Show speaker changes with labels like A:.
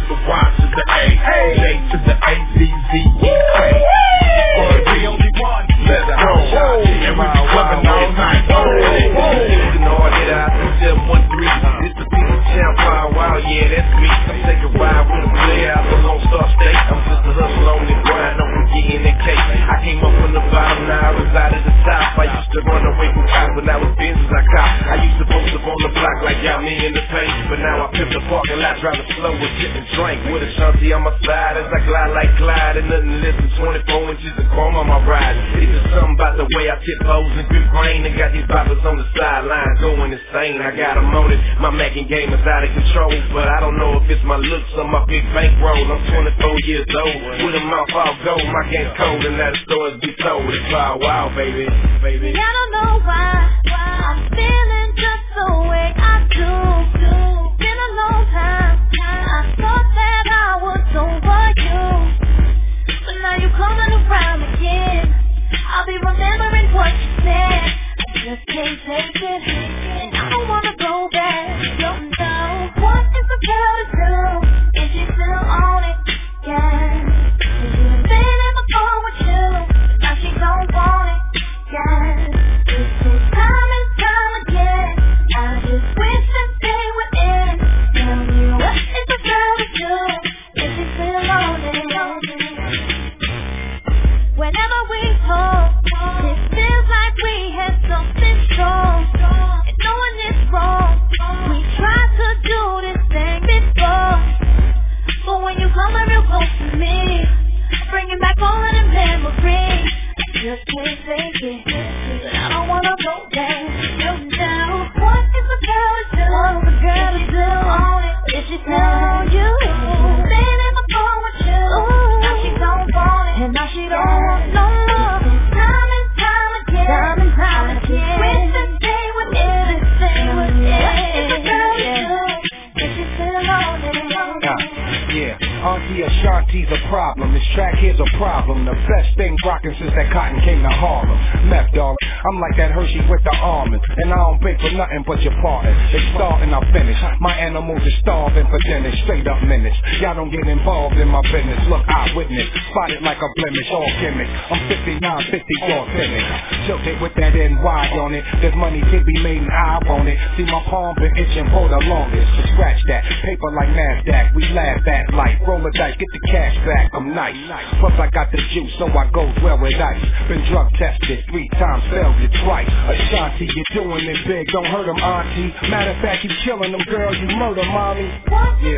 A: the Y to the A, J to the A, Z, Z, E, A. For the only one, let it go. And we be clubbing all night. You know I hit out to 713. It's the people champ, wow, yeah, that's me. I'm taking a ride with a player out the Lone Star State. I'm just a hustle on the grind, I'm getting that cake. I came up from the bottom, now I reside at the top. I used to run away from cops, but now it's business I cop. I used to post up on the block like y'all me in the paint, but now I pimp the parking lot, driving slow with shit and drink. With a shanty on my side as I glide like Clyde, and nothing less than 24 inches of chrome on my ride. It's just something about the way I tip hoes and grip grain, and got these boppers on the sideline going insane. I got them on it, my macking game is out of control, but I don't know if it's my looks or my big bankroll. I'm 24 years old, with a mouth all gold, my game's cold, and now the stories be told. It's wild, wild, baby.
B: I don't know why I'm feeling just the way I do. Been a long time, I thought that I was over you, but now you coming around again. I'll be remembering what you said. I just can't take it, and I don't wanna go back. Don't know what is the girl to do. Is she still on it? Yeah. Is she been in the phone with you? Now she don't want it. Yeah. This is time and time again. I just wish that they would end. Tell me what is the girl to do? Is she still on it? Whenever we talk, it feels like we had something strong, and knowing it's wrong. We tried to do this thing before, but when you come real close to me, bringing back all of them memories, I just can't take it, but I don't wanna go back. No, what is the girl to do? What's the girl to do? Is she still on you? Been in the phone with you. Now she don't want it, and now she don't want no more. Time and time again. Wish that they would end this thing. What is the girl to do? Is she still on it?
C: Yeah, Auntie Ashanti's a problem. This track here's a problem. The best thing rockin' since that cotton came to Harlem. Meth, dog. I'm like that Hershey with the almond, and I don't bake for nothing but your partner. They start and I finish. My animals are starving for dinner, straight up minutes. Y'all don't get involved in my business. Look, eyewitness, spotted like a blemish, all gimmicks. I'm 59, 54 finish. Tilted with that NY on it. There's money to be made and I want it. See my palm been itching for the longest. So scratch that, paper like NASDAQ. We laugh at life. Roll the dice, get the cash back. I'm nice. Plus I got the juice, so I go well with ice. Been drug tested 3 times, failed it twice. Ashanti, you're doing it big, don't hurt him, auntie. Matter of fact, you killing them, girl, you murder mommy.
B: What